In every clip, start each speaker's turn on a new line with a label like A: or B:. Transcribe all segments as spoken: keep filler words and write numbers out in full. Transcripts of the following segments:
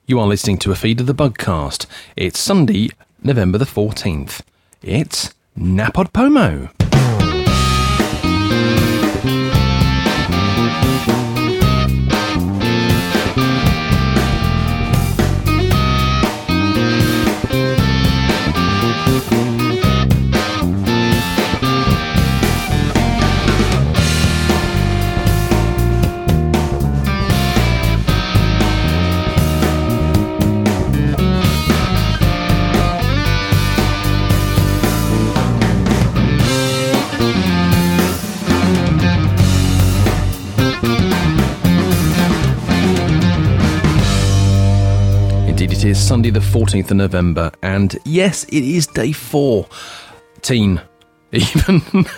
A: You are listening to a feed of the Bugcast. It's Sunday, November the fourteenth. It's NaPodPoMo. It is Sunday the fourteenth of November, and yes, it is day fourteen, even.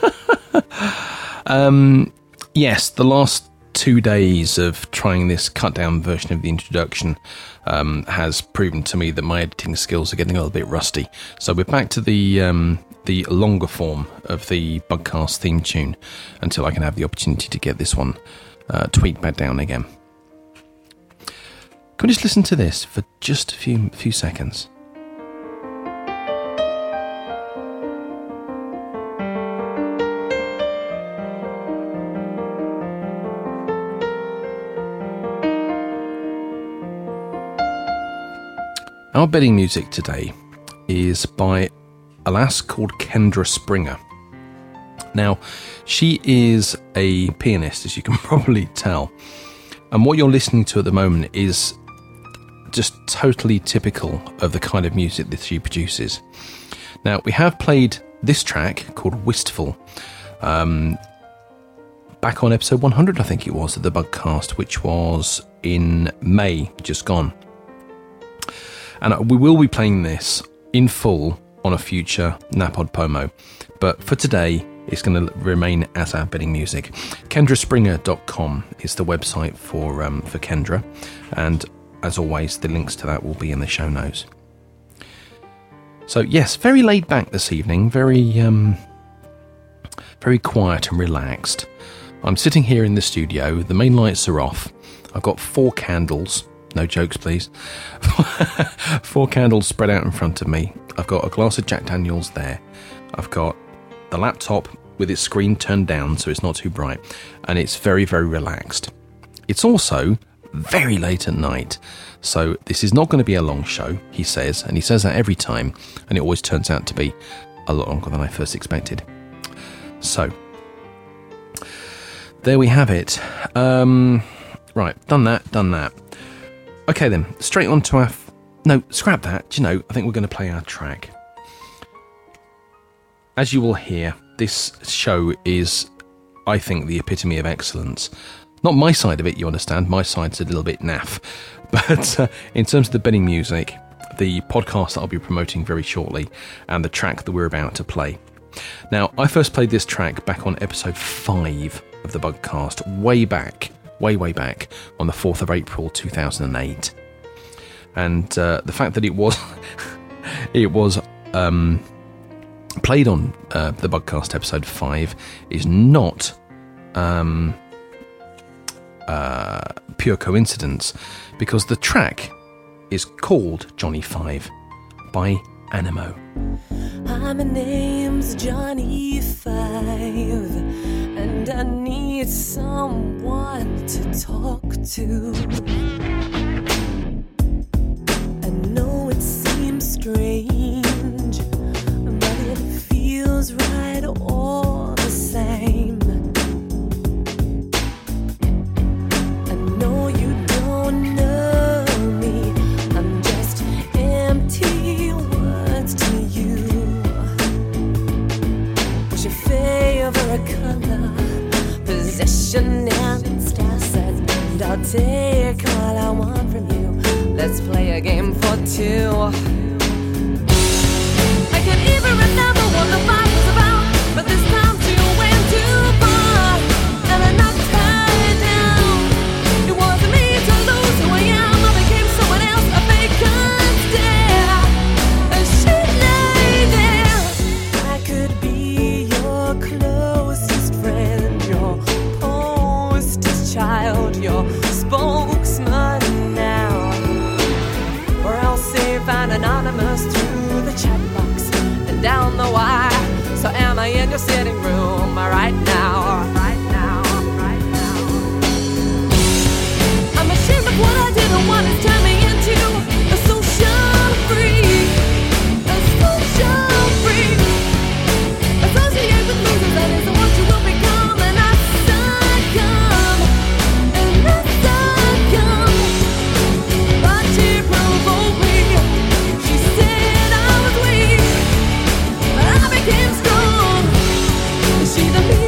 A: um, yes, the last two days of trying this cut-down version of the introduction um, has proven to me that my editing skills are getting a little bit rusty. So we're back to the um, the longer form of the Bugcast theme tune until I can have the opportunity to get this one uh, tweaked back down again. Can we just listen to this for just a few few seconds? Our bedding music today is by a lass called Kendra Springer. Now, she is a pianist, as you can probably tell. And what you're listening to at the moment is just totally typical of the kind of music that she produces. Now, we have played this track called Wistful um, back on episode one hundred, I think it was, of the Bugcast, which was in May, just gone. And we will be playing this in full on a future NaPodPoMo. But for today, it's going to remain as our bedding music. Kendra Springer dot com is the website for um, for Kendra, and as always, the links to that will be in the show notes. So yes, very laid back this evening, very um, very quiet and relaxed. I'm sitting here in the studio. The main lights are off. I've got four candles. No jokes, please. Four candles spread out in front of me. I've got a glass of Jack Daniels there. I've got the laptop with its screen turned down so it's not too bright, and it's very, very relaxed. It's also very late at night, so this is not going to be a long show, he says, and he says that every time, and it always turns out to be a lot longer than I first expected. So, there we have it. Um, right, done that, done that. Okay then, straight on to our... F- no, scrap that. Do you know, I think we're going to play our track. As you will hear, this show is, I think, the epitome of excellence. Not my side of it, you understand. My side's a little bit naff. But uh, in terms of the bedding music, the podcast that I'll be promoting very shortly, and the track that we're about to play. Now, I first played this track back on episode five of the Bugcast, way back, way, way back, on the fourth of April two thousand eight. And uh, the fact that it was... it was... Um, played on uh, the Bugcast episode five is not um, uh, pure coincidence, because the track is called Johnny Five by Animo.
B: Hi, my name's Johnny Five, and I need someone to talk to. I know it seems strange, feels right all the same. I know you don't know me, I'm just empty words to you. What's your favorite color, possession and star set? And I'll take all I want from you. Let's play a game for two. I can't even remember what the fight was about, but this time you went too far, and I knocked her down. It wasn't me to lose who I am, I became someone else, a vacant stare. And she lay there. I could be your closest friend, your postest child, your spokesman now. anonymous through the chat box and down the wire. So am I in your sitting room right now? Right now, right now. I'm ashamed of what I did and what has turned me into a social freak. A social freak. Associate with losers, that isn't what you will become. And I succumb. And I succumb. But she provoked me. She said I was weak. But I became strong. Is she the me?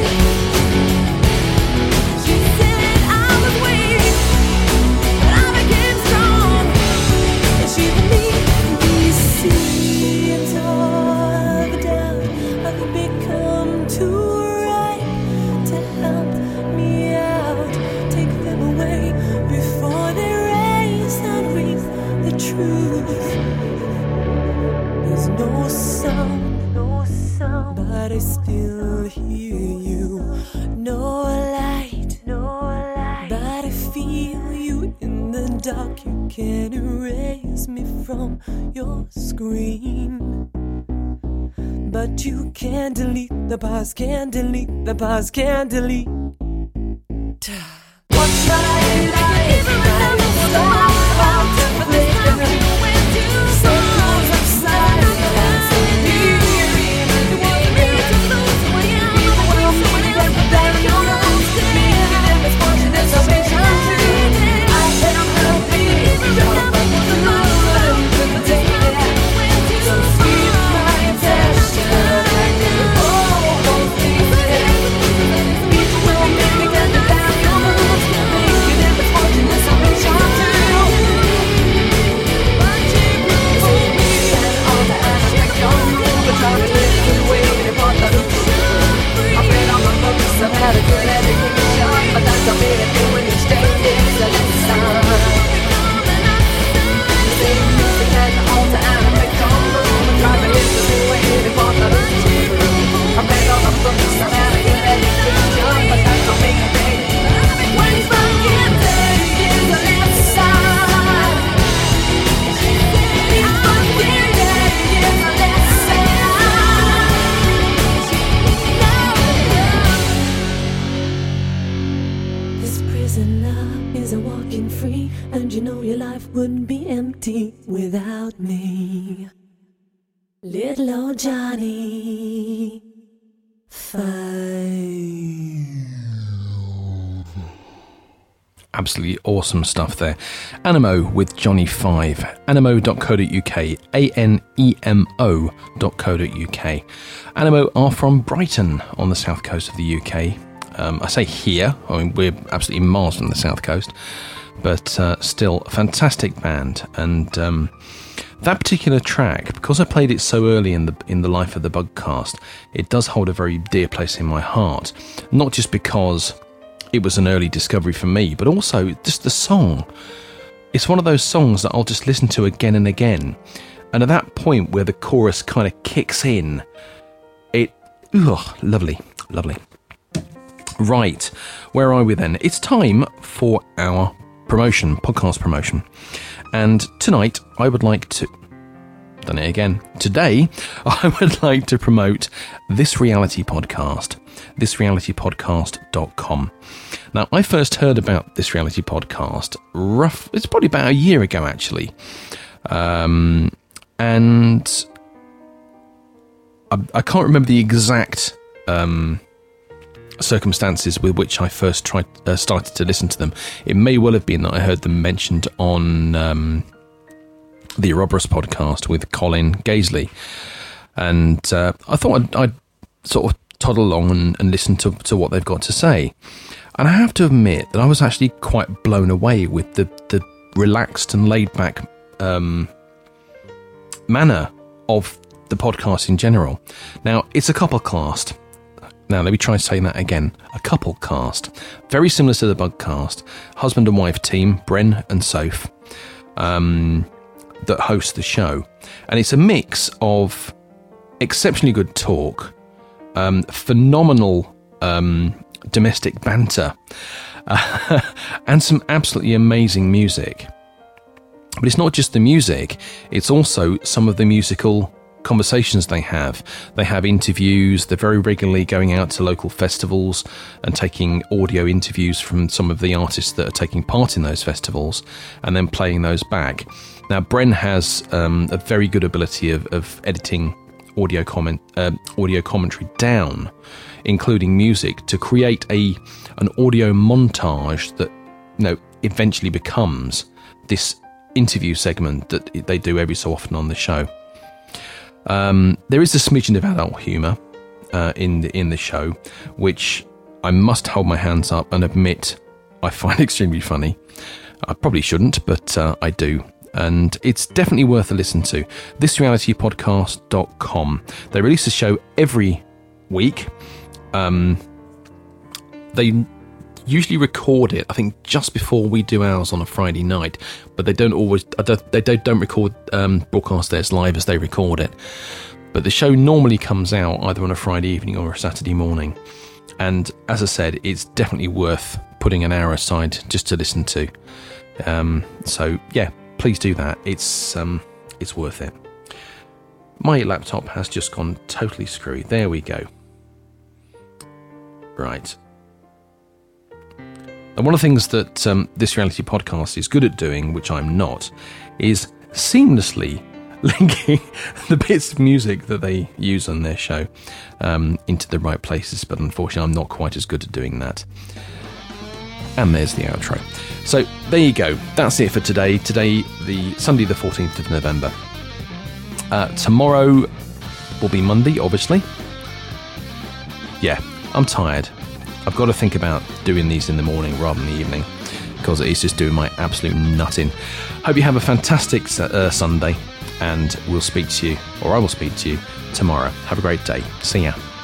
B: She said I was weak. But I became strong. Is she the me? We see it's all the doubt I've become too right to help me out. Take them away before they raise and reap the truth. There's no sound, no sound, but I still hear you. No light, no light, but I feel you in the dark. You can't erase me from your screen. But you can't delete the past, can't delete the past, can't delete. What should I do? I even remember what the was about. But this time you went too far. So upside down. It wasn't me to lose who I am. I want someone else to take your love. Making a misfortune is a vision too. I can't help me. Even remember what the was about. But this time you went too far. My intention. I've had a good education, but that don't mean a thing when each day is a lesson. The same music and the altar and I make on the room and try to live the new way before the truth. I read all the books, I've had a good education, but that don't mean a thing when each fucking day is a lesson. Each fucking day is a lesson. This prisoner isn't walking free, and you know your life wouldn't be empty without me. Little old Johnny Five.
A: Absolutely awesome stuff there. Anemo with Johnny Five. Anemo dot co dot uk. A N E M O dot co dot uk. Anemo are from Brighton on the south coast of the U K. Um, I say here, I mean, we're absolutely miles from the south coast, but uh, still a fantastic band. And um, that particular track, because I played it so early in the in the life of the Bugcast, it does hold a very dear place in my heart. Not just because it was an early discovery for me, but also just the song. It's one of those songs that I'll just listen to again and again. And at that point where the chorus kind of kicks in, it, ugh, lovely, lovely. Right, where are we then? It's time for our promotion, podcast promotion. And tonight, I would like to... Done it again. Today, I would like to promote This Reality Podcast, this reality podcast dot com. Now, I first heard about This Reality Podcast, rough, it's probably about a year ago, actually. Um, and I, I can't remember the exact... Um, circumstances with which I first tried uh, started to listen to them. It may well have been that I heard them mentioned on um, the Ouroboros podcast with Colin Gaisley, and uh, I thought I'd, I'd sort of toddle along and, and listen to, to what they've got to say. And I have to admit that I was actually quite blown away with the, the relaxed and laid back um, manner of the podcast in general. Now, it's a couple cast. Now, let me try saying that again. A couple cast. Very similar to the Bugcast. Husband and wife team, Bren and Soph, um, that host the show. And it's a mix of exceptionally good talk, um, phenomenal um, domestic banter, uh, and some absolutely amazing music. But it's not just the music, it's also some of the musical conversations they have. They have interviews, they're very regularly going out to local festivals and taking audio interviews from some of the artists that are taking part in those festivals and then playing those back. Now, Bren has um, a very good ability of, of editing audio comment, uh, audio commentary down, including music, to create a an audio montage that, you know, eventually becomes this interview segment that they do every so often on the show. Um, there is a smidgen of adult humour uh, in the in the show, which I must hold my hands up and admit I find extremely funny. I probably shouldn't, but uh, I do. And it's definitely worth a listen to. this reality podcast dot com. They release a show every week. Um, they usually record it, I think, just before we do ours on a Friday night, but they don't always, they don't, don't record, um, broadcast theirs live as they record it. But the show normally comes out either on a Friday evening or a Saturday morning. And as I said, it's definitely worth putting an hour aside just to listen to. Um, so yeah, please do that. It's, um, it's worth it. My laptop has just gone totally screwy. There we go. Right. And one of the things that um, This Reality Podcast is good at doing, which I'm not, is seamlessly linking the bits of music that they use on their show um, into the right places. But unfortunately, I'm not quite as good at doing that. And there's the outro. So there you go. That's it for today. Today, the Sunday, the fourteenth of November. Uh, tomorrow will be Monday, obviously. Yeah, I'm tired. I've got to think about doing these in the morning rather than the evening, because it is just doing my absolute nutting. Hope you have a fantastic uh, Sunday, and we'll speak to you, or I will speak to you tomorrow. Have a great day. See ya.